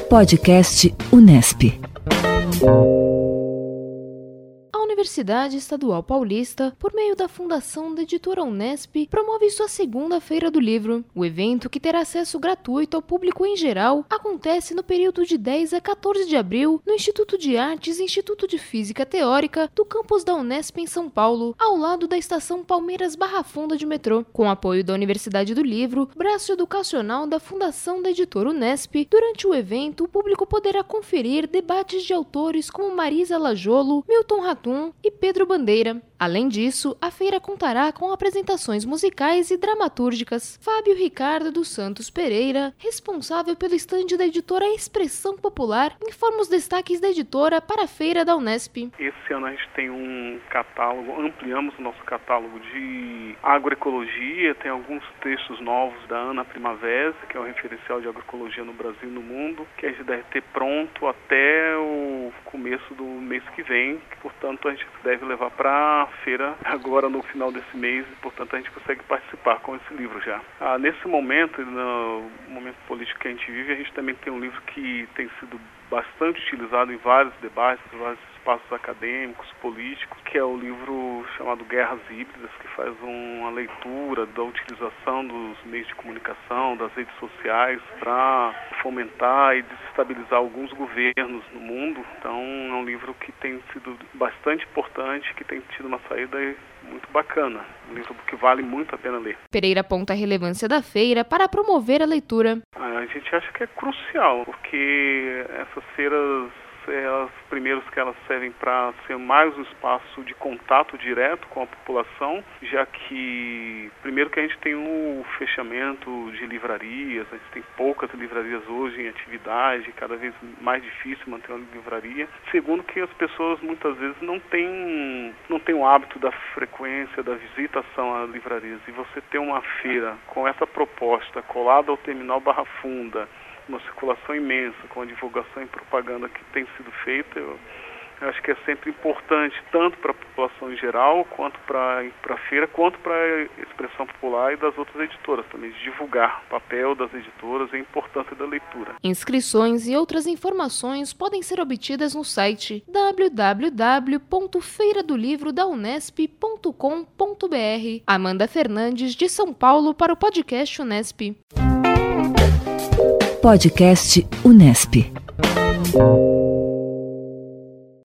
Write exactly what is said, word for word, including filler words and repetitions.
Podcast Unesp. A Universidade Estadual Paulista, por meio da Fundação da Editora Unesp, promove sua segunda Feira do Livro. O evento, que terá acesso gratuito ao público em geral, acontece no período de dez a quatorze de abril no Instituto de Artes e Instituto de Física Teórica do campus da Unesp em São Paulo, ao lado da estação Palmeiras Barra Funda de metrô. Com apoio da Universidade do Livro, braço educacional da Fundação da Editora Unesp, durante o evento o público poderá conferir debates de autores como Marisa Lajolo, Milton Ratum e Pedro Bandeira. Além disso, a feira contará com apresentações musicais e dramatúrgicas. Fábio Ricardo dos Santos Pereira, responsável pelo estande da editora Expressão Popular, informa os destaques da editora para a feira da Unesp. Esse ano a gente tem um catálogo, ampliamos o nosso catálogo de agroecologia, tem alguns textos novos da Ana Primavera, que é o referencial de agroecologia no Brasil e no mundo, que a gente deve ter pronto até o começo do mês que vem, que, portanto, a gente deve levar para a feira agora no final desse mês, e, portanto, a gente consegue participar com esse livro já. Ah, nesse momento, no momento político que a gente vive, a gente também tem um livro que tem sido bastante utilizado em vários debates, em vários espaços acadêmicos, políticos, que é o livro chamado Guerras Híbridas, que faz uma leitura da utilização dos meios de comunicação, das redes sociais, para fomentar e desestabilizar alguns governos no mundo. Então, é um livro que tem sido bastante importante, que tem tido uma saída muito bacana. Um livro que vale muito a pena ler. Pereira aponta a relevância da feira para promover a leitura. A gente acha que é crucial, porque essas feiras, elas, primeiros que elas servem para ser mais um espaço de contato direto com a população, já que, primeiro que a gente tem um fechamento de livrarias, a gente tem poucas livrarias hoje em atividade, cada vez mais difícil manter uma livraria. Segundo que as pessoas muitas vezes não têm, não têm o hábito da frequência, da visitação a livrarias, e você ter uma feira com essa proposta colada ao terminal Barra Funda, uma circulação imensa, com a divulgação e propaganda que tem sido feita, eu, eu acho que é sempre importante, tanto para a população em geral, quanto para a feira, quanto para a Expressão Popular e das outras editoras também, de divulgar o papel das editoras e a importância da leitura. Inscrições e outras informações podem ser obtidas no site w w w ponto feira do livro da unesp ponto com ponto b r. Amanda Fernandes, de São Paulo, para o podcast Unesp. Podcast Unesp.